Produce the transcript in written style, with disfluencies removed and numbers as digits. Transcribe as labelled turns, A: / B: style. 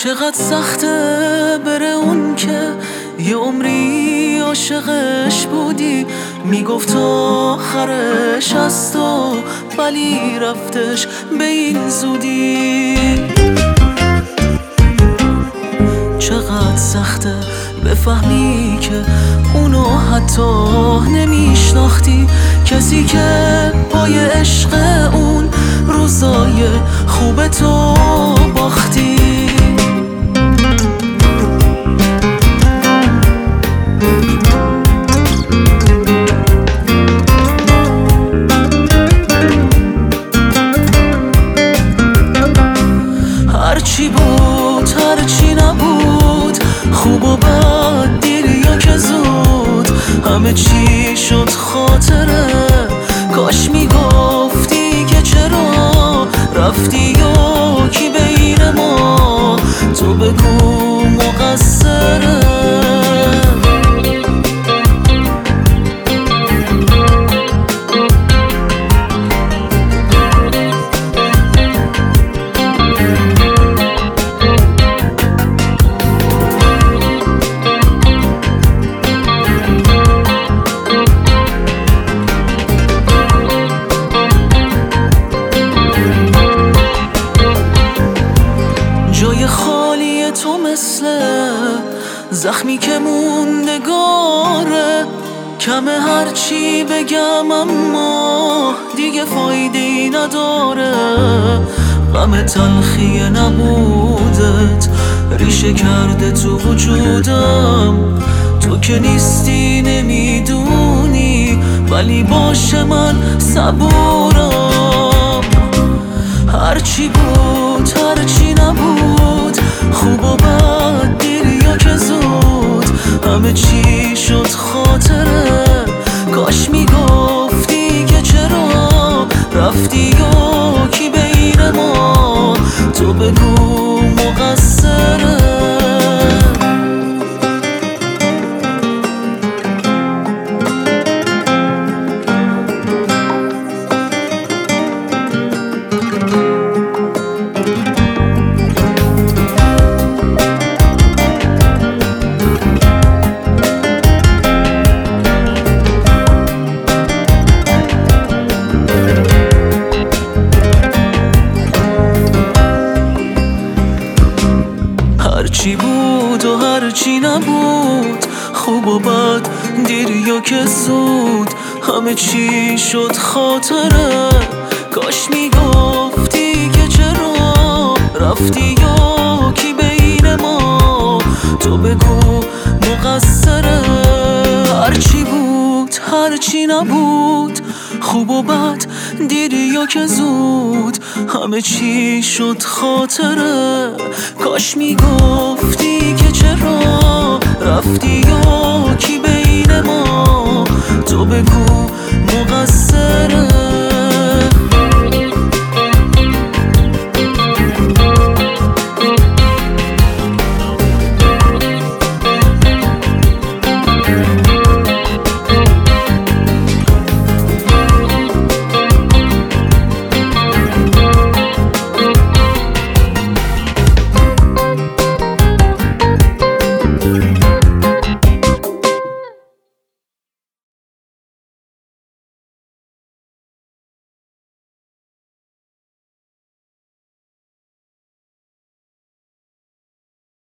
A: چقدر سخته بره اون که یه عمری عاشقش بودی، میگفت آخرش از تو ولی رفتش به این زودی. چقدر سخته بفهمی که اونو حتی نمیشناختی، کسی که پای عشق اون روزای خوب تو باختی. هرچی بود هرچی نبود، خوب و بد دیر یا که زود، همه چی شد خاطره. کاش میگفتی که چرا رفتی یا کی بین ما، تو بگو مقصره. جای خالی تو مثل زخمی که موندگاره، کمه هرچی بگم اما دیگه فایده‌ای نداره. غم تلخی نبودت ریشه کرده تو وجودم، تو که نیستی نمیدونی ولی باشه من صبورم. هرچی بود هرچی نبود، خوب و بد دیر یا که زود، همه چی شد خاطره. کاش میگفتی که چرا رفتی یا کی بین ما، تو بگو مقصره. هرچی بود و هرچی نبود، خوب و بد دیر یا که زود، همه چی شد خاطره. کاش میگفتی که چرا رفتی یا کی بین ما، تو بگو مقصره. هرچی بود هرچی نبود، خوب و بد دیر یا که زود، همه چی شد خاطره. کاش میگفتی که چرا رفتی یا کی بین ما، تو بگو مقصره.